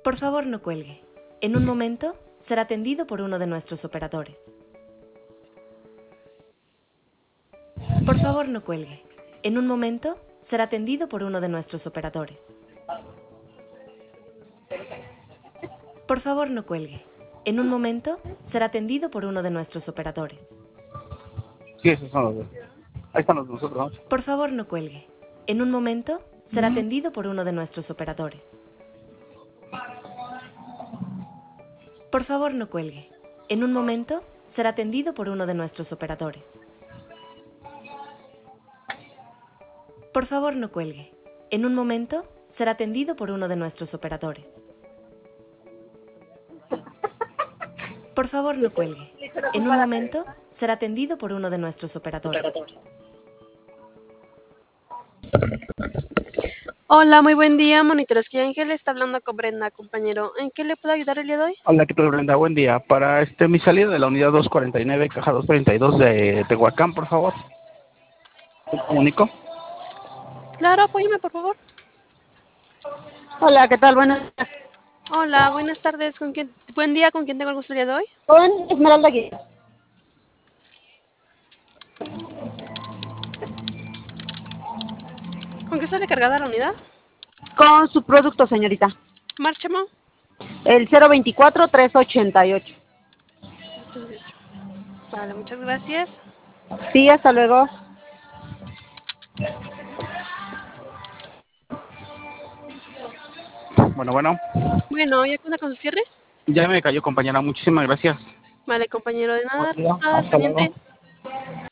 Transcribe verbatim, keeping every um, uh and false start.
Por favor, no cuelgue. En un momento será atendido por uno de nuestros operadores. Por favor, no cuelgue. En un momento será atendido por uno de nuestros operadores. Por favor, no cuelgue. En un momento será atendido por uno de nuestros operadores. Sí, esos son los de... Ahí están los de nosotros, ¿no? Por favor, no cuelgue. En un momento será atendido por uno de nuestros operadores. Por favor, no cuelgue. En un momento será atendido por uno de nuestros operadores. Por favor, no cuelgue. En un momento será atendido por uno de nuestros operadores. Por favor, no cuelgue. En un momento será atendido por uno de nuestros operadores. Hola, muy buen día, Monitores Ángel, está hablando con Brenda, compañero. ¿En qué le puedo ayudar el día de hoy? Hola, ¿qué tal, Brenda? Buen día. Para este mi salida de la unidad doscientos cuarenta y nueve, caja doscientos treinta y dos de Tehuacán, por favor. ¿Te comunico? Claro, apóyame, por favor. Hola, ¿qué tal? Buenas tardes. Hola, buenas tardes. ¿Con quién? Buen día, ¿con quién tengo el gusto el día de hoy? Con Esmeralda Aguirre. ¿Con qué sale cargada la unidad? Con su producto, señorita. Márchamo. El cero veinticuatro, tres ochenta y ocho. Vale, muchas gracias. Sí, hasta luego. Bueno, bueno. Bueno, ¿ya cuenta con su cierre? Ya me cayó, compañera. Muchísimas gracias. Vale, compañero, de nada, Buen día. nada al Hasta luego. pendiente.